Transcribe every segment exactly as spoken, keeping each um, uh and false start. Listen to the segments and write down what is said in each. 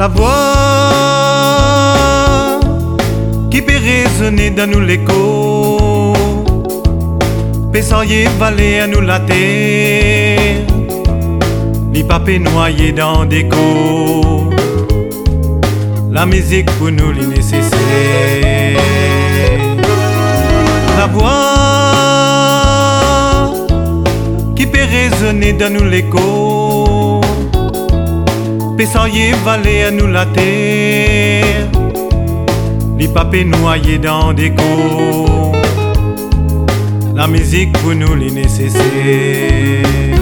La voix qui peut résonner dans nous l'écho, peut s'envoyer valer à nous la terre, les papés noyés dans des cours. La musique pour nous les nécessaire. La voix qui peut résonner dans nous l'écho, peut s'envoyer valer à nous la terre, les papés noyés dans des cours. La musique pour nous les nécessaire.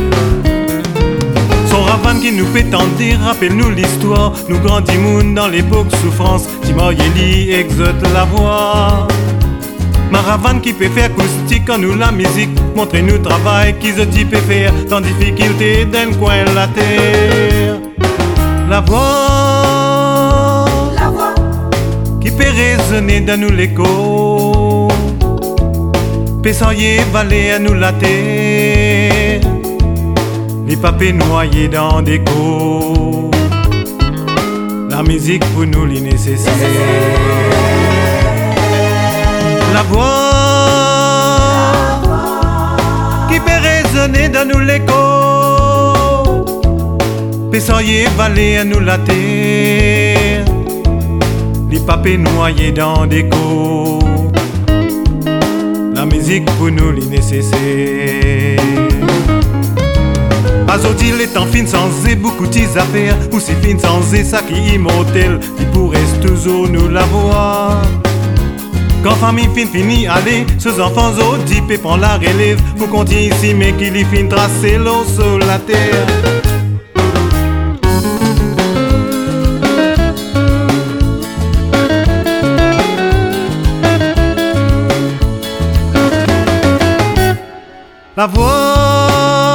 Son ravane qui nous fait tendre, rappelle-nous l'histoire. Nous grandimos dans l'époque souffrance, Timoyeli exote la voix. Ma ravane qui peut faire acoustique en nous la musique, montrez-nous travail qui se peut faire dans difficulté d'un coin la terre. La voix, la voix qui peut résonner dans nous l'écho, peut s'envoyer valer à nous la terre, les papés noyés dans des cours. La musique pour nous les nécessaire. La voix qui peut résonner dans nous l'écho, peut s'envoyer valer à nous la terre, les papés noyés dans des cours. La musique pour nous les nécessaire. Azodi les temps fin sans et beaucoup de affaires, ou si fin sans et ça qui immortel, il pourrait toujours nous la voir. Quand famille fin fini aller, ces enfants audipés prend la relève, faut continuer ici mais qu'il y fin tracer l'eau sur la terre. La voix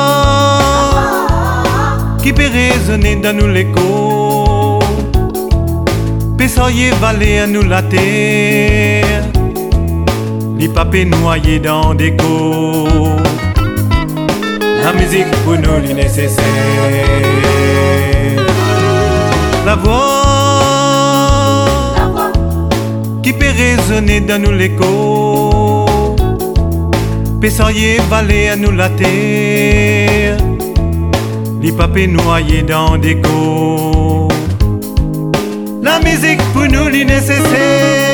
qui peut résonner dans nous l'écho, peut s'envoyer valer à nous la terre, les papés noyés dans des cours. La musique pour nous les nécessaire. La voix, la voix qui peut résonner dans nous l'écho, peut s'envoyer valer à nous la terre, les papés noyés dans des cours. La musique pour nous les nécessaire.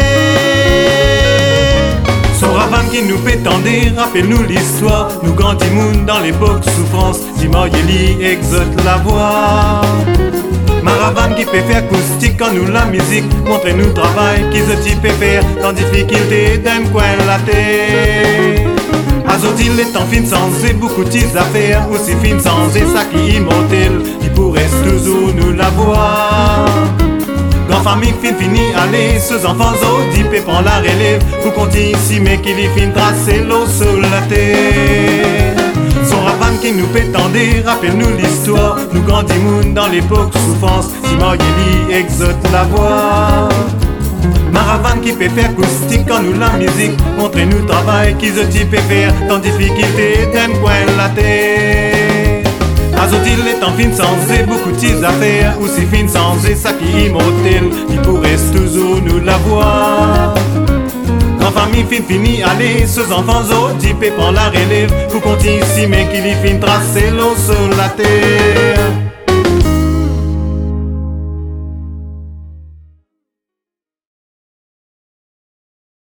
Son ravane qui nous fait tendre, rappelle-nous l'histoire. Nous grandimos dans l'époque souffrance, Timoyeli exote la voix. Ma ravane qui peut faire acoustique en nous la musique, montrez-nous travail qui se peut faire dans difficulté d'un coin la terre. Azodi les temps fin sans et beaucoup de affaires, aussi fin sans et ça qui immortel, il pourrait toujours nous la voir. Grand famille fin fini aller, ces enfants audipés prend la relève, faut continuer ici mais qu'il y fin tracer l'eau sur la terre. Son ravane qui nous fait tendre, rappelle-nous l'histoire. Nous grandimos dans l'époque souffrance, Timoyeli exote la voix. Ma ravane qui peut faire acoustique en nous la musique, montrez-nous travail qui se peut faire dans difficulté d'un coin la terre. Azodi les temps fin sans et beaucoup de affaires, aussi fin sans et ça qui immortel, il pourrait toujours nous la voir. Quand famille fin fini aller, ces enfants audipés prend la relève, faut continuer ici mais qu'il y fin tracer l'eau sur la terre.